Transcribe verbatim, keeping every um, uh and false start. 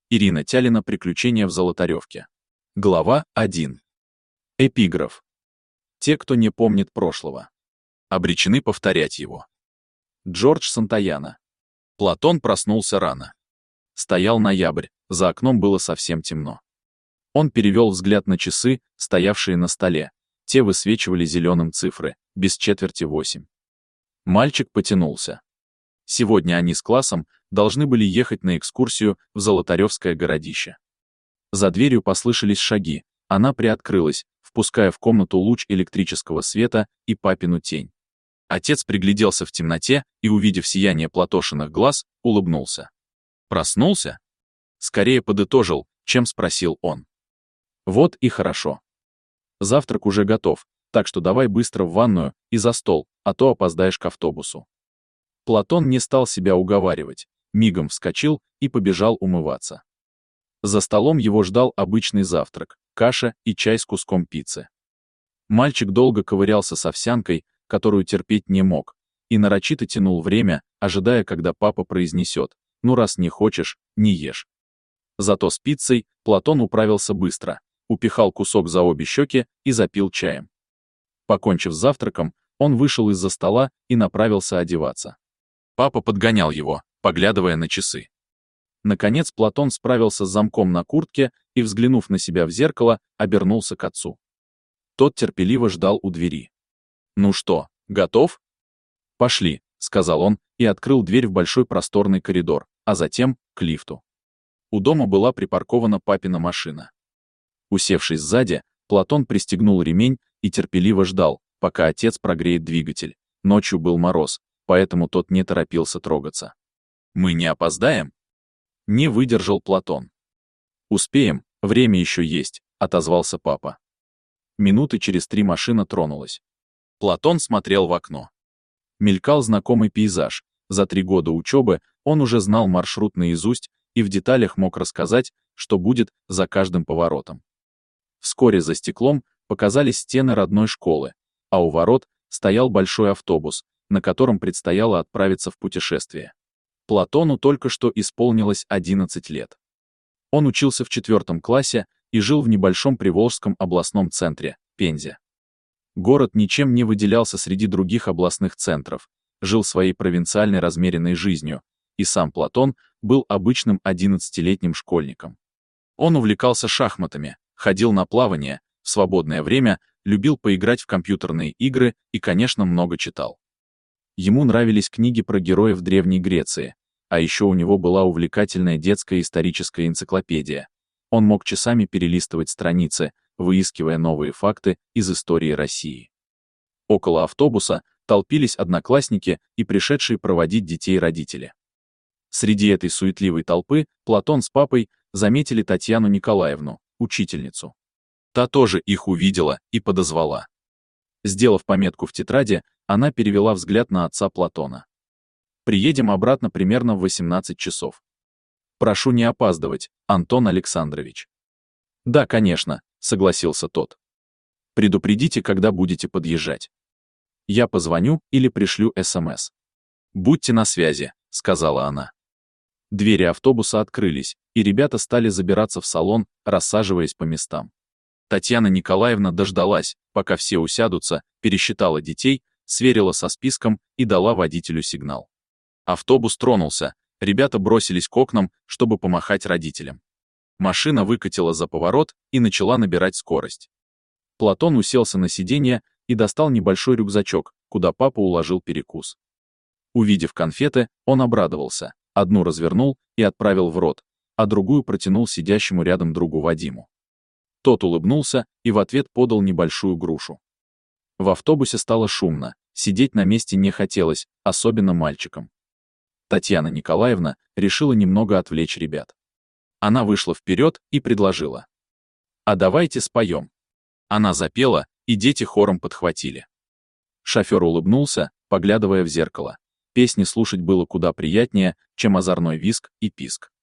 Ирина Тялина «Приключения в Золотаревке». Глава один. Эпиграф. Те, кто не помнит прошлого, обречены повторять его. Джордж Сантаяна. Платон проснулся рано. Стоял ноябрь, за окном было совсем темно. Он перевел взгляд на часы, стоявшие на столе. Те высвечивали зеленым цифры, без четверти восемь. Мальчик потянулся. Сегодня они с классом должны были ехать на экскурсию в Золотаревское городище. За дверью послышались шаги, она приоткрылась, впуская в комнату луч электрического света и папину тень. Отец пригляделся в темноте и, увидев сияние Платошиных глаз, улыбнулся. Проснулся? Скорее подытожил, чем спросил он. Вот и хорошо. Завтрак уже готов, так что давай быстро в ванную и за стол, а то опоздаешь к автобусу. Платон не стал себя уговаривать, мигом вскочил и побежал умываться. За столом его ждал обычный завтрак, каша и чай с куском пиццы. Мальчик долго ковырялся с овсянкой, которую терпеть не мог, и нарочито тянул время, ожидая, когда папа произнесет: «Ну раз не хочешь, не ешь». Зато с пиццей Платон управился быстро, упихал кусок за обе щеки и запил чаем. Покончив с завтраком, он вышел из-за стола и направился одеваться. Папа подгонял его, поглядывая на часы. Наконец Платон справился с замком на куртке и, взглянув на себя в зеркало, обернулся к отцу. Тот терпеливо ждал у двери. «Ну что, готов?» «Пошли», — сказал он и открыл дверь в большой просторный коридор, а затем к лифту. У дома была припаркована папина машина. Усевшись сзади, Платон пристегнул ремень и терпеливо ждал, пока отец прогреет двигатель. Ночью был мороз, поэтому тот не торопился трогаться. «Мы не опоздаем?» Не выдержал Платон. «Успеем, время еще есть», — отозвался папа. Минуты через три машина тронулась. Платон смотрел в окно. Мелькал знакомый пейзаж. За три года учебы он уже знал маршрут наизусть и в деталях мог рассказать, что будет за каждым поворотом. Вскоре за стеклом показались стены родной школы, а у ворот стоял большой автобус, на котором предстояло отправиться в путешествие. Платону только что исполнилось одиннадцать лет. Он учился в четвертом классе и жил в небольшом Приволжском областном центре, Пензе. Город ничем не выделялся среди других областных центров, жил своей провинциальной размеренной жизнью, и сам Платон был обычным одиннадцатилетним школьником. Он увлекался шахматами, ходил на плавание, в свободное время любил поиграть в компьютерные игры и, конечно, много читал. Ему нравились книги про героев Древней Греции, а еще у него была увлекательная детская историческая энциклопедия. Он мог часами перелистывать страницы, выискивая новые факты из истории России. Около автобуса толпились одноклассники и пришедшие проводить детей родители. Среди этой суетливой толпы Платон с папой заметили Татьяну Николаевну, учительницу. Та тоже их увидела и подозвала. Сделав пометку в тетради, она перевела взгляд на отца Платона. «Приедем обратно примерно в восемнадцать часов. Прошу не опаздывать, Антон Александрович». «Да, конечно», — согласился тот. «Предупредите, когда будете подъезжать. Я позвоню или пришлю СМС. Будьте на связи», — сказала она. Двери автобуса открылись, и ребята стали забираться в салон, рассаживаясь по местам. Татьяна Николаевна дождалась, пока все усядутся, пересчитала детей, сверила со списком и дала водителю сигнал. Автобус тронулся, ребята бросились к окнам, чтобы помахать родителям. Машина выкатила за поворот и начала набирать скорость. Платон уселся на сиденье и достал небольшой рюкзачок, куда папа уложил перекус. Увидев конфеты, он обрадовался, одну развернул и отправил в рот, а другую протянул сидящему рядом другу Вадиму. Тот улыбнулся и в ответ подал небольшую грушу. В автобусе стало шумно, сидеть на месте не хотелось, особенно мальчикам. Татьяна Николаевна решила немного отвлечь ребят. Она вышла вперед и предложила: «А давайте споем». Она запела, и дети хором подхватили. Шофер улыбнулся, поглядывая в зеркало. Песни слушать было куда приятнее, чем озорной визг и писк.